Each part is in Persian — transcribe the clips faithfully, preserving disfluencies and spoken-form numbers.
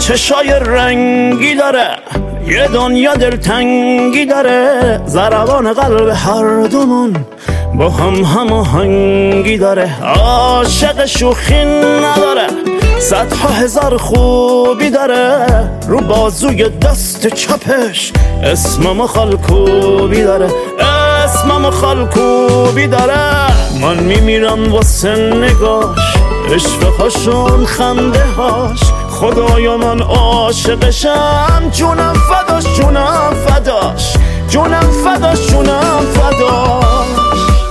چشای رنگی داره، یه دنیا دلتنگی داره، ضربان قلب هر دومون با هم هماهنگی داره. عاشق شوخی نداره، صدها هزار خوبی داره، رو بازوی دست چپش اسمم خالکوبی داره، اسمم خالکوبی داره. من میمیرم واسه نگاش، عشقهاشون خنده هاش، خدایا من عاشقشم، جونم فداش جونم فداش، جونم فداش جونم فداش.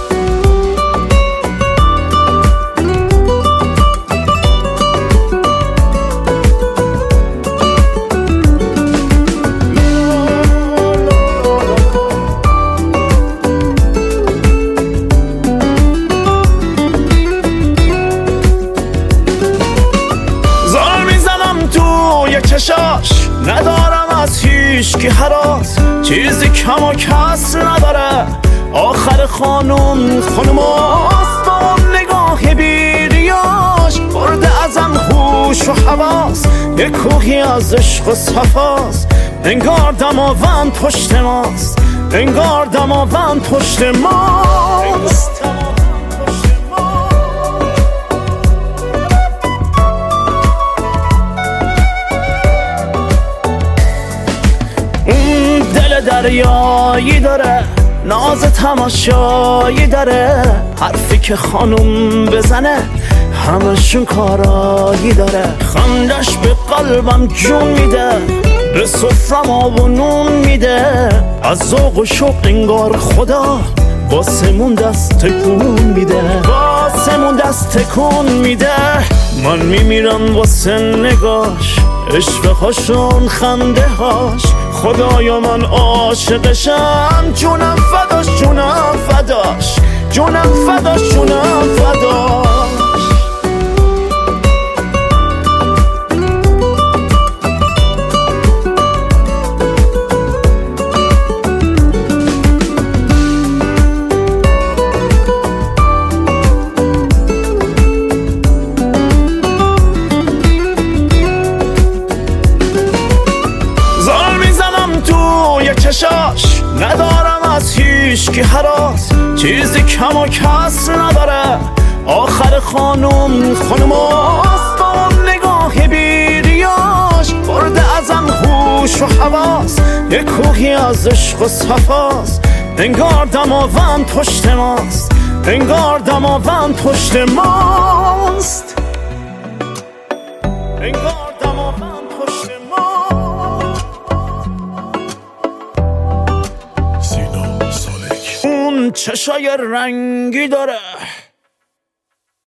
چشاش ندارم از هیچ کی هراس، چیزی کم و کس نداره، آخر خانوم خانوماست، با نگاه بیریاش برده ازم هوش و حواس، یه کوهی از عشق و صفاست، انگار دماوند پشت ماست، انگار دماوند پشت ماست. دریایی داره، ناز تماشایی داره، حرفی که خانوم بزنه همشون کارایی داره، خندش به قلبم جون میده، به سفرم آب و نون میده، از ذوق و شوق انگار خدا واسمون دست تکون میده، واسمون دست تکون میده. من میمیرم واسه نگاش، عشقهاشون خنده هاش، خدایا من عاشقشم، جونم فداش جونم فداش، جونم فداش جونم فداش. چشاش ندارم از هیچ کی هراس، چیزی کم و کس نداره، آخر خانوم خانوماست، با نگاه بیریاش برده ازم هوش و حواس، یه کوهی از عشق و صفاست، انگار دماوند پشت ماست، انگار دماوند پشت ماست، انگار دماوند پشت ماست. اون چشای رنگی داره،